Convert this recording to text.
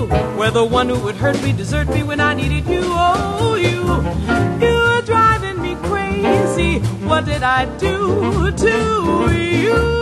you were the one who would hurt me, desert me when I needed you. Oh, you're driving me crazy. What did I do to you?